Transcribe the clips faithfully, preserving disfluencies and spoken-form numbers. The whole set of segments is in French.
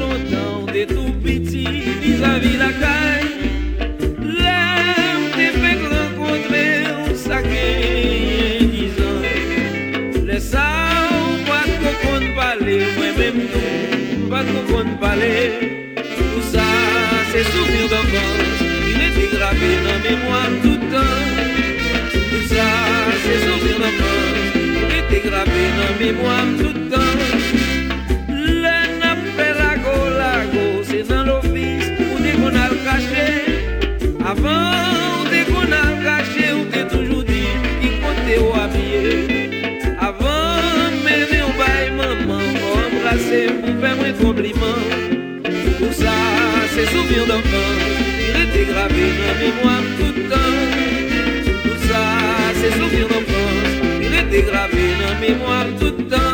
longtemps, t'es tout petit vis-à-vis la caille. L'aime t'es fait rencontrer au saké dix ans. Les ça, pas de qu'on parler, moi-même tout, pas de qu'on parler. Tout ça, c'est souvenir d'enfance, il était gravé dans la mémoire tout le temps. Tout ça, c'est souvenir d'enfance, il était gravé dans la mémoire tout le temps. Le nappe la go, la go, c'est dans l'office où dès qu'on a le caché. Avant, dès qu'on a le caché, on t'a toujours dit qu'il comptait au habillé. Avant, mais on va maman, pour embrasser, pour faire un compliment. Tout ça, c'est souvenir d'enfance, il était gravé dans la mémoire tout le temps. Tout ça, c'est souvenir d'enfance, il était gravé dans la mémoire tout le temps.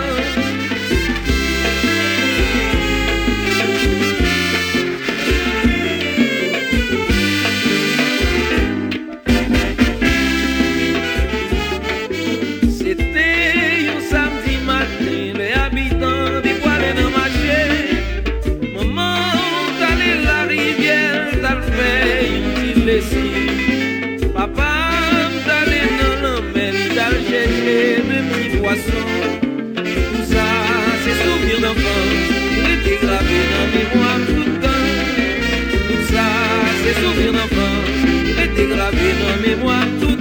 C'était un samedi matin, les habitants des poils dans ma chaise. Maman, t'allais la rivière, t'as le fait une petite lessive. Papa, t'allais dans la mer, t'as cherché de petits poissons. Tout ça, c'est souvenir d'enfance, il était gravé dans la mémoire tout le temps. Tout ça, c'est souvenir d'enfance, il était gravé dans la mémoire tout le temps.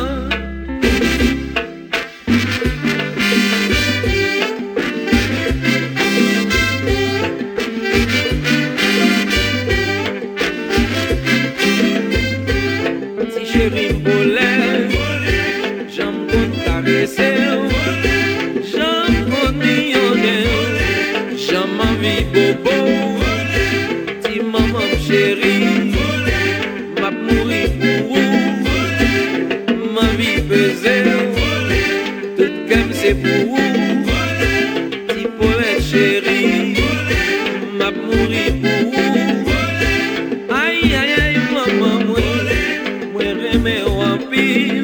Chérie volée, j'aime qu'on caresse, j'aime qu'on millionnaire, j'aime ma vie bobo, ti maman chérie, m'a mouri pour vous, ma vie pesée, tout comme c'est pour vous, ti poète chérie, m'a mouri pour vous, aïe aïe aïe maman moi. Mais en pile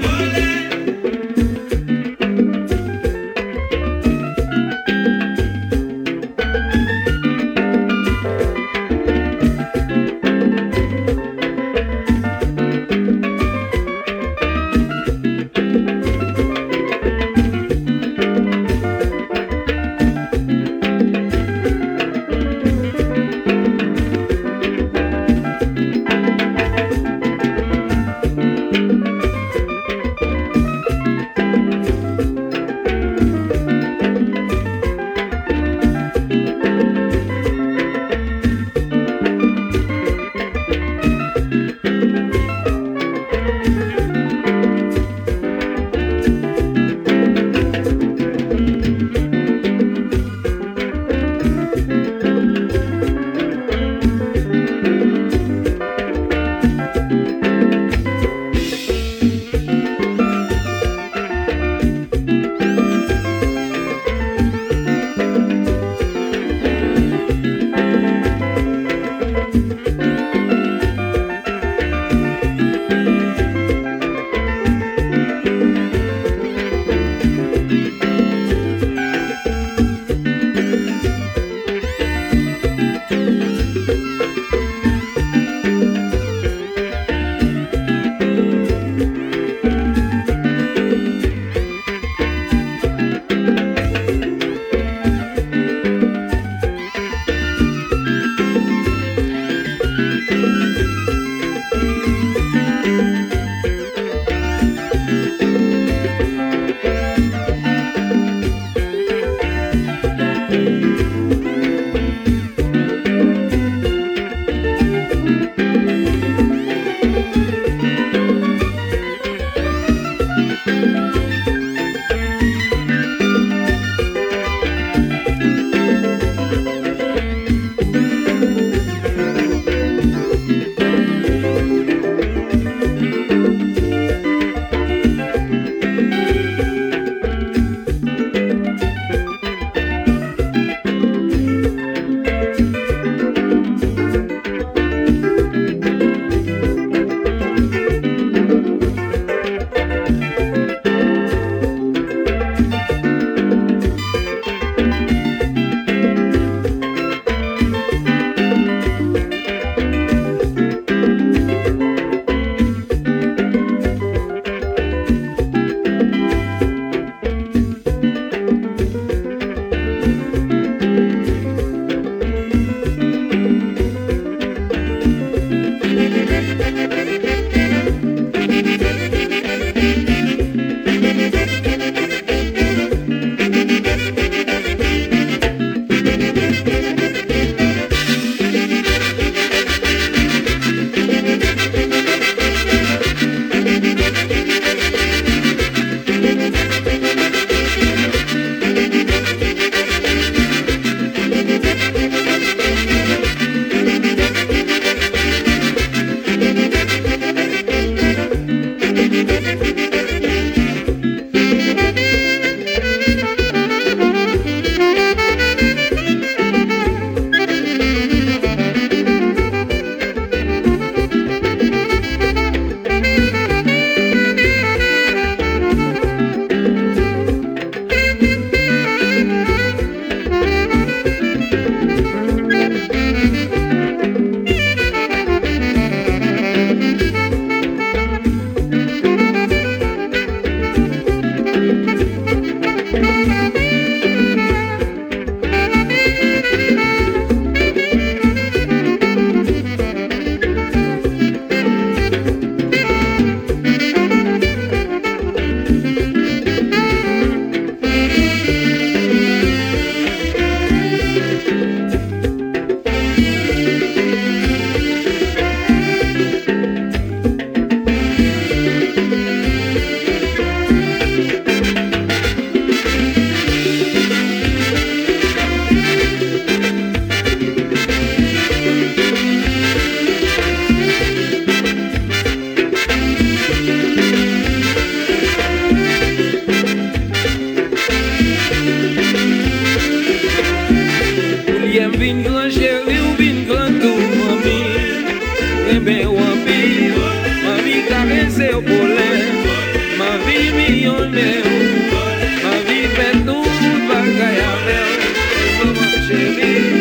reme wampi, ma vie caressée au poulet, ma vie millionnaire, ma vie fait tout bagaille à faire, maman chérie.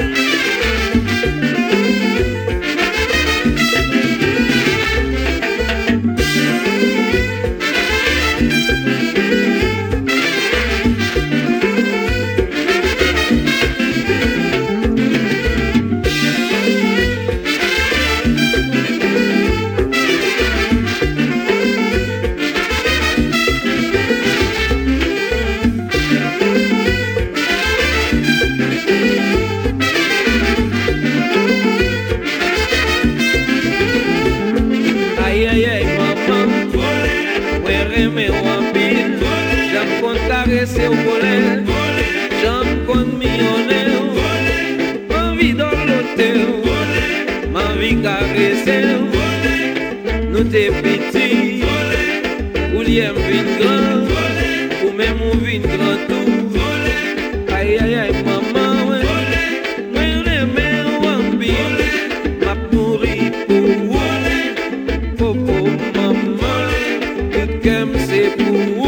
Caresser au volet, j'aime qu'on millionnaire, ma vie dans l'hôtel, ma vie caressée, nous t'es petit, ou l'yem vin grand, ou même ou vin grand tout, aïe aïe aïe maman, ouais, moi j'aime wambi, m'a nourri pour vous, popo maman, tout comme c'est pour vous.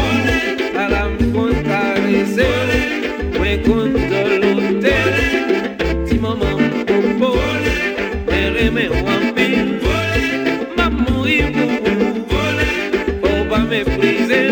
Moi contre l'hôtel, si maman popo, mère aimée wampil, m'a mourir pour vous, faut pas mépriser.